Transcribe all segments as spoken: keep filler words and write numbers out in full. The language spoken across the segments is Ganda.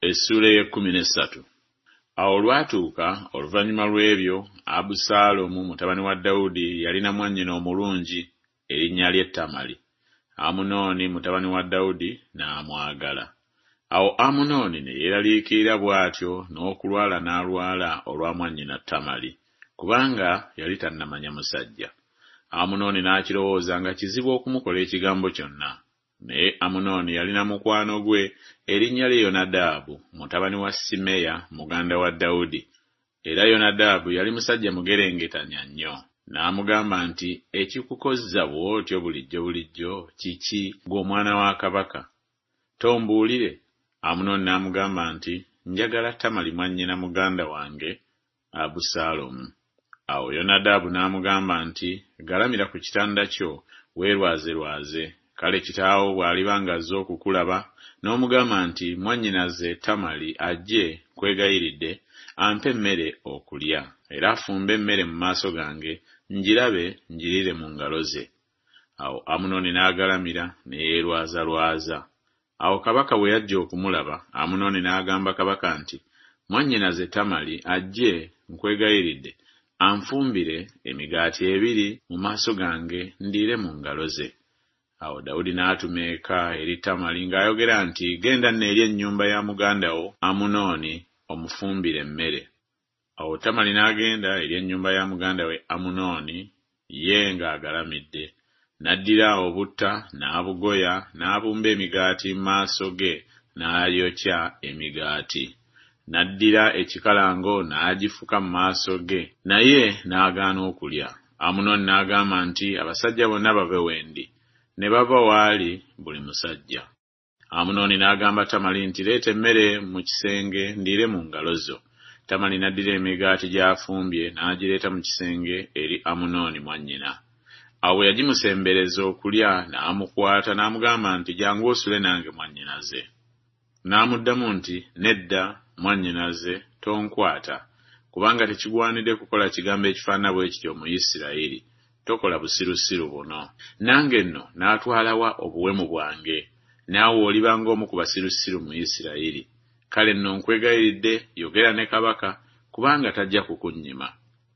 Essula y'ekkumi n'essatu. Awo olwatuuka oluvannyuma lw'ebyo, Abusaalomu mutabani wa Dawudi yalina mwannyina omulungi erinnya lye Tamali. Amunoni mutabani wa Dawudi n'amwagala. Awo Amunoni ne yeeraliikirira bw'atyo n'okulwala n'alwala olwa mwannyina Tamali, kubanga yali tannamanya musajja. Amunoni n'akirowooza nga kizibu okumukola ekigambo kyonna. Naye Amunoni yalina mukwano gwe erinnya lye Yonadabu mutabani wa Simeya muganda wa Dawudi. Era Yonadabu yali musajja mugerengetanya nnyo. N'amugamba nti, ekikukozza bw'otyo bulijjo bulijjo kiki gw'omwana wa kabaka? Tombuulire. Amunoni n'amugamba nti, njagala Tamali mwannyina muganda wange Abusaalomu. Awo Yonadabu n'amugamba nti, galamira ku kitanda kyo weerwaze lwaze. Kale kitaawo bw'aliba ng'azze okukulaba n'omugamba nti, mwannyinaze Tamali ajje nkwegayiridde ampe emmere okulya, era afumbe emmere mu maaso gange, njirabe njirire mu ngalo ze. Awo Amunoni n'agalamira ne yeerwazalwaza. Awo kabaka bwe yajja okumulaba, Amunoni n'agamba kabaka nti, mwannyinaze Tamali ajje nkwegayiridde anfumbire emigaati ebiri mu maaso gange ndiire mu ngalo ze. Awo Dawudi n'atuma eka eri Tamali ng'ayogera nti, genda nneeri ennyumba ya muganda wo Amunoni omufumbire emmere. Awo Tamali n'agenda eri ennyumba ya muganda we Amunoni ye ng'agalamidde. N'addira obutta n'abugoya n'abumba emigaati mu maaso ge n'ayokya emigaati. N'addira ekikalango n'agifuka mu maaso ge, naye n'agaana okulya. Amunoni n'agamba nti, abasajja bonna bave wendi. Ne bava waali buli musajja. Amunoni n'agamba Tamali nti, leeta emmere mu kisenge ndiire mu ngalo zo. Tamali n'addira emigaati gy'afumbye n'agireeta mu kisenge eri Amunoni mwannyina. Awo yagimusembereza okulya n'amukwata n'amugamba nti, jangu osule nange mwannyinaze. N'amuddamu nti, nedda mwannyinaze, tonkwata, kubanga tekigwanidde kukola kigambo ekifaanana bwe kityo mu Isirayiri. Tokola busirusiru buno. Nange nno n'atwalawa obuwemu bwange, naawe oliba ng'omu ku basirusiru mu Isirayiri. Kale nno nkwegayiridde yogera ne kabaka, kubanga tajja kukunnyima.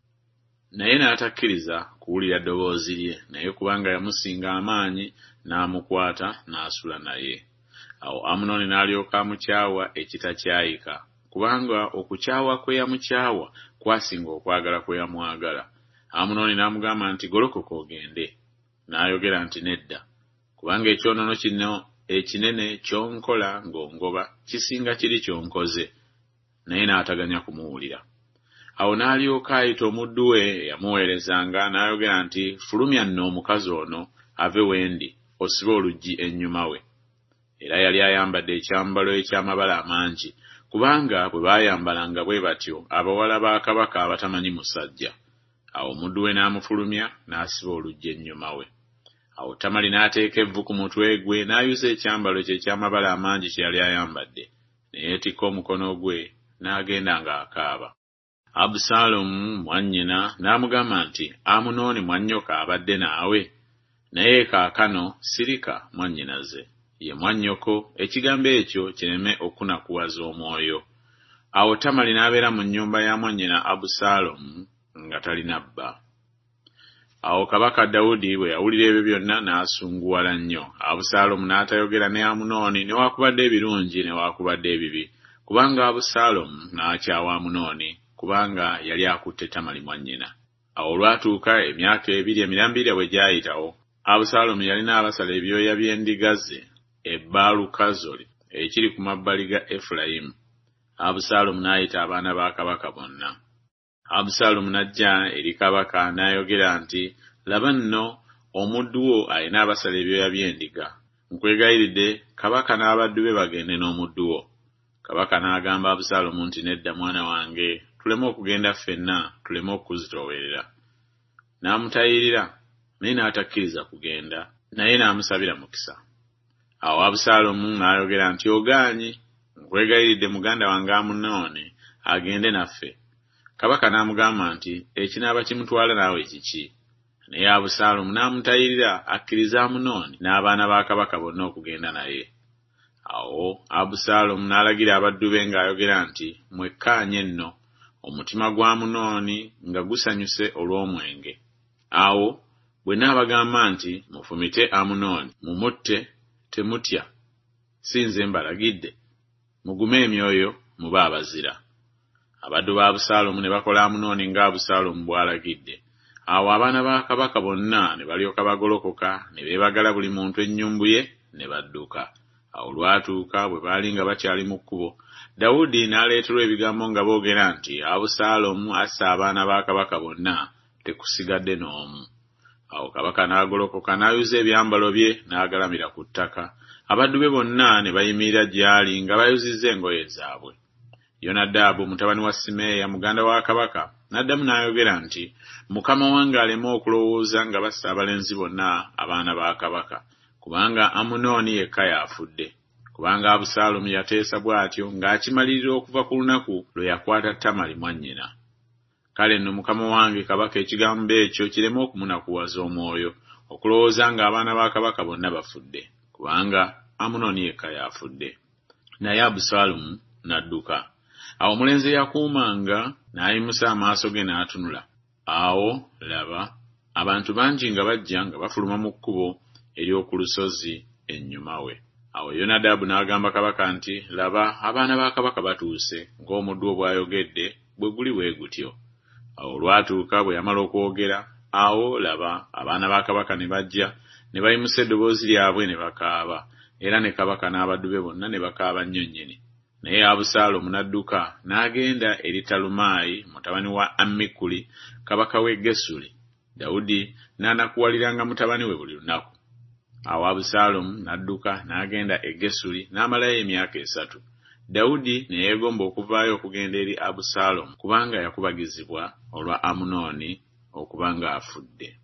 Naye n'atakkiriza kuwulira ddoboozi lye, naye kubanga yamusinga amaanyi n'amukwata n'asula naye. Awo Amunoni n'alyoka amukyawa ekitakyayika, kubanga okukyawa kwe yamukyawa kwasinga okwagala kwe yamwagala. Amunoni n'amugamba nti, golokoka ogende. N'ayogera nti, nedda, kubanga ekyonono kino ekinene ky'onkola ng'ongoba kisinga kiri ky'onkoze. Naye n'ataganya kumuwulira. Awo n'alyoka ayita omuddu we yamuweerezanga n'ayogera nti, fulumya nno omukazi ono ave wendi, osibe oluggi ennyuma we. Era yali ayambadde ekyambalo eky'amabala amangi, kubanga bwe baayambalanga bwe batyo abawala ba kabaka abatamanyi musajja. Awo omuddu we n'amufulumya n'asiba oluggi ennyuma we. Awo Tamali n'ateeka evvu ku mutwe gwe n'ayuza ekyambalo kye eky'amabala amangi kye yali ayambadde, ne yeetikka omukono gwe n'agenda ng'akaaba. Abusaalomu mwannyina n'amugamba nti, Amunoni mwannyoko abadde naawe? Naye kaakano sirika mwannyinaze, ye mwannyoko, ekigambo ekyo kireme okunakuwaza omwoyo. Awo Tamali n'abeera mu nnyumba ya mwannyina Abusaalomu nga talina bba. Awo kabaka Dawudi bwe yawulira ebyo byonna n'asunguwala nnyo. Abusaalomu n'atayogera ne Amunoni newakubadde ebirungi newakubadde ebibi, kubanga Abusaalomu n'akyawa Amunoni, kubanga yali akutte Tamali mwannyina. Awo olwatuuka emyaka ebiri emirambirira bwe gyayitawo, Abusaalomu yalina abasala ebyoya by'endiga ze e Baalukazoli ekiri ku mabbali ga Efulayimu. Abusaalomu n'ayita abaana ba kabaka bonna. Abusaalomu n'ajja eri kabaka n'ayogera nti, laba nno omuddu wo alina abasala ebyoya by'endiga. Nkwegayiridde kabaka n'abaddu be bagende n'omuddu wo. Kabaka n'agamba Abusaalomu nti, nedda mwana wange, tuleme okugenda ffenna, tuleme okuzitoowerera. N'amutayirira, naye n'atakkiriza kugenda, naye n'amusabira mukisa. Awo Abusaalomu n'ayogera nti, ogaanyi, nkwegayiridde muganda wange Amunoni agende naffe. Kabaka n'amugamba nti, ekinaaba kimutwala naawe kiki? Naye Abusaalomu n'amutayirira akkiriza Amunoni n'abaana ba kabaka bonna okugenda naye. Awo Abusaalomu n'alagira abaddu be ng'ayogera nti, "Mwekkaanye nno, omutima gwa Amunoni nga gusanyuse olw'omwenge." Awo bwe n'abagamba nti, "Mufumite Amunoni, mumutte, temutya, si nze mbalagidde, mugume emyoyo mube abazira." Abaddu ba Abusaalomu ne bakola Amunoni nga Abusaalomu bw'alagidde. Awo abaana ba kabaka bonna ne balyoka bagolokoka ne beebagala buli muntu ennyumbu ye ne badduka. Awo lwatuuka bwe baali nga bakyali mu kkubo, Dawudi n'aleeterwa ebigambo nga boogera nti, "Abusaalomu asse abaana ba kabaka bonna, tekusigadde n'omu." Awo kabaka n'agolokoka n'ayuza ebyambalo bye n'agalamira ku ttaka. Abaddu be bonna ne bayimirira gy'ali nga bayuzizza engoye zaabwe. Yonadabu mutabani wa Simeeya muganda wa kabaka n'addamu n'ayogera nti, "Mukama wange aleme okulowooza nga bassa abalenzi bonna abaana ba kabaka, kubanga Amunoni yekka yaafudde." Kubanga Abusaalomu yateesa bw'atyo ng'akimalirira okuva ku lunaku lwe yakwata Tamali mwannyina. Kale nno mukama wange kabaka ekigambo ekyo kireme okumunakuwaza omwoyo, okulowooza ng'abaana ba kabaka bonna bafudde, kubanga Amunoni yekka yaafudde. Naye Abusaalomu n'adduka. Awo omulenzi eyakuumanga n'ayimusa amaaso ge n'atunula. Awo laba, abantu bangi nga bajja nga bafuluma mu kkubo ery'oku lusozi ennyuma we. Awo Yonadabu n'agamba kabaka nti, "Laba, abaana ba kabaka batuuse, ng'omuddu wo bw'ayogedde bwe guli bwe gutyo." Awo olwatuuka bwe yamala okwogera, awo laba, abaana ba kabaka ne bajja ne bayimusa eddoboozi lyabwe ne bakaaba, era ne kabaka n'abaddu be bonna ne bakaaba nnyo nnyini. Naye Abusaalomu n'adduka n'agenda eri Talumaayi mutabani wa Ammikuli kabaka w'e Gesuli. Dawudi n'anakuwaliranga mutabani we buli lunaku. Awo Abusaalomu n'adduka n'agenda e Gesuli n'amalayo emyaka esatu. Dawudi ne yeegomba okuvaayo okugenda eri Abusaalomu kubanga yakubagizibwa olwa Amunoni okuba ng'afudde.